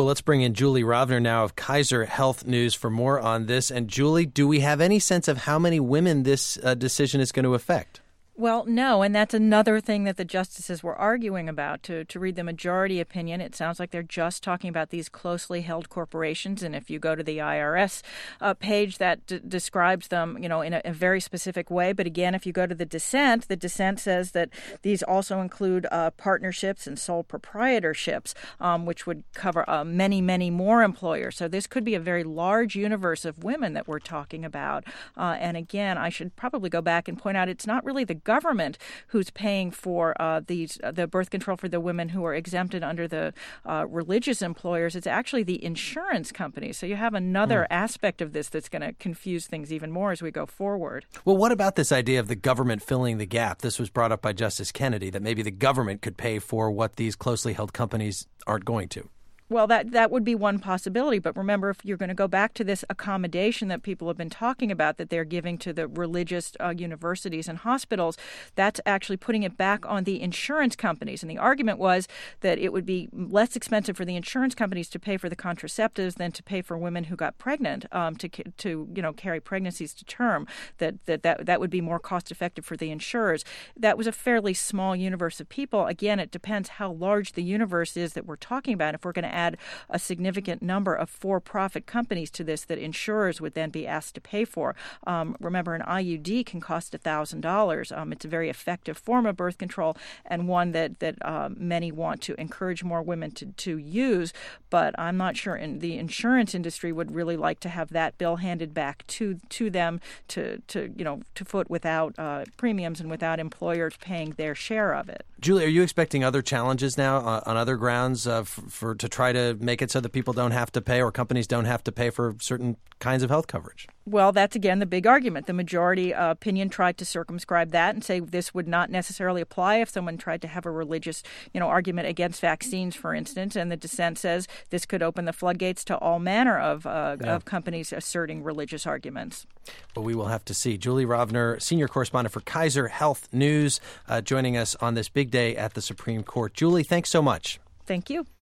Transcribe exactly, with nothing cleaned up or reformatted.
Well, let's bring in Julie Rovner now of Kaiser Health News for more on this. And Julie, do we have any sense of how many women this uh, decision is going to affect? Well, no, and that's another thing that the justices were arguing about. To to read the majority opinion, it sounds like they're just talking about these closely held corporations. And if you go to the I R S uh, page, that d- describes them, you know, in a, a very specific way. But again, if you go to the dissent, the dissent says that these also include uh, partnerships and sole proprietorships, um, which would cover uh, many, many more employers. So this could be a very large universe of women that we're talking about. Uh, and again, I should probably go back and point out it's not really the government who's paying for uh, these uh, the birth control for the women who are exempted under the uh, religious employers. It's actually the insurance companies. So you have another mm. aspect of this that's going to confuse things even more as we go forward. Well, what about this idea of the government filling the gap? This was brought up by Justice Kennedy, that maybe the government could pay for what these closely held companies aren't going to. Well, that, that would be one possibility. But remember, if you're going to go back to this accommodation that people have been talking about that they're giving to the religious uh, universities and hospitals, that's actually putting it back on the insurance companies. And the argument was that it would be less expensive for the insurance companies to pay for the contraceptives than to pay for women who got pregnant um, to to you know carry pregnancies to term. That, that that that would be more cost effective for the insurers. That was a fairly small universe of people. Again, it depends how large the universe is that we're talking about. If we're going to add add a significant number of for-profit companies to this that insurers would then be asked to pay for. Um, remember, an I U D can cost one thousand dollars. Um, it's a very effective form of birth control and one that, that uh, many want to encourage more women to, to use. But I'm not sure in the insurance industry would really like to have that bill handed back to to them to, to you know, to foot without uh, premiums and without employers paying their share of it. Julie, are you expecting other challenges now uh, on other grounds uh, for, for to try to make it so that people don't have to pay or companies don't have to pay for certain kinds of health coverage? Well, that's, again, the big argument. The majority uh, opinion tried to circumscribe that and say this would not necessarily apply if someone tried to have a religious, you know, argument against vaccines, for instance. And the dissent says this could open the floodgates to all manner of, uh, yeah. of companies asserting religious arguments. Well, we will have to see. Julie Rovner, senior correspondent for Kaiser Health News, uh, joining us on this big day at the Supreme Court. Julie, thanks so much. Thank you.